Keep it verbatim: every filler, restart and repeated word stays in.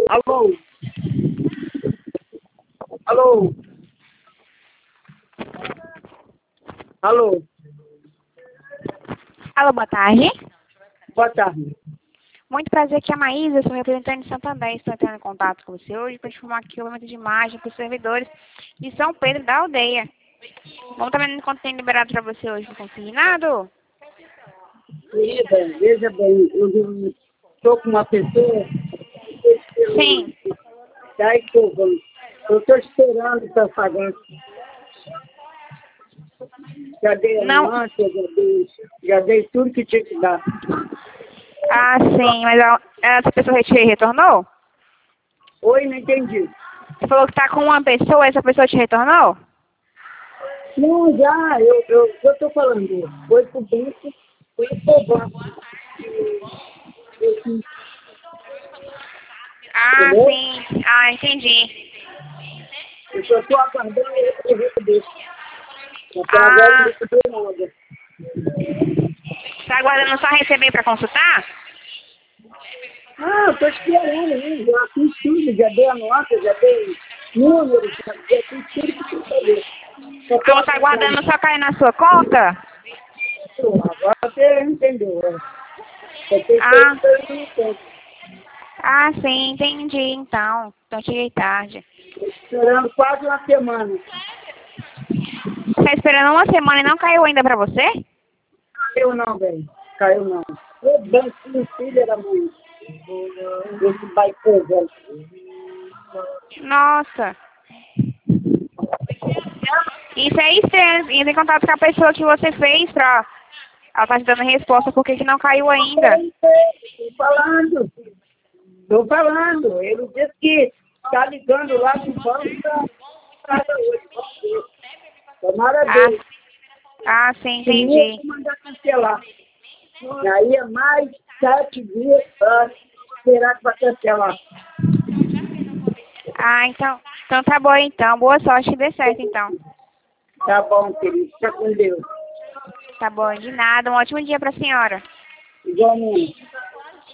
Alô? Alô? Alô? Alô, boa tarde. Boa tarde. Muito prazer, aqui é a Maísa, sou representante de Santander. Estou entrando em contato com você hoje para informar aqui o aumento de imagem para os servidores de São Pedro da Aldeia. Vamos estar vendo quanto tem liberado para você hoje no consignado? Querida, veja bem, eu estou com uma pessoa. Sim. Daí que eu vou. Eu estou esperando para pagar. Já dei a Não. mancha, já dei, já dei tudo que tinha que dar. Ah, sim, mas a, essa pessoa te retornou? Oi, não entendi. Você falou que está com uma pessoa, essa pessoa te retornou? Não, já, eu estou eu, eu tô falando. Foi pro banco, foi pro banco. Ah, Entendeu? sim. Ah, entendi. Eu só estou aguardando ele para receber. Até agora não Ah, recebeu nada. está aguardando só receber para consultar? Ah, estou esperando, né? Já fiz tudo, já dei a nota, já dei números, já, já fiz tudo que tinha que fazer. Só Ah, estou você está aguardando só cair na sua conta? agora você entendeu, né? Só tem que Ah, esperar no tempo. ah, sim, entendi, então. Então cheguei tarde. Esperando quase uma semana. Você está esperando uma semana e não caiu ainda para você? Caiu não, velho. Caiu não. O banquinho, filho da mãe. Esse baicô, velho. Nossa. Isso é estranho. Entra em contato com a pessoa que você fez pra... Ela tá te dando resposta por que que não caiu ainda. Estou falando. Estou falando. Ele disse que está ligando lá no banco para hoje. Tomara Ah, Deus. ah, sim, Se não, eu entendi. vou mandar cancelar. E aí é mais sete dias para esperar para cancelar. Ah, então... Então tá bom, então. Boa sorte, que dê certo, então. Tá bom, querido. Fica com Deus. Tá bom, de nada. Um ótimo dia pra senhora. Igualmente.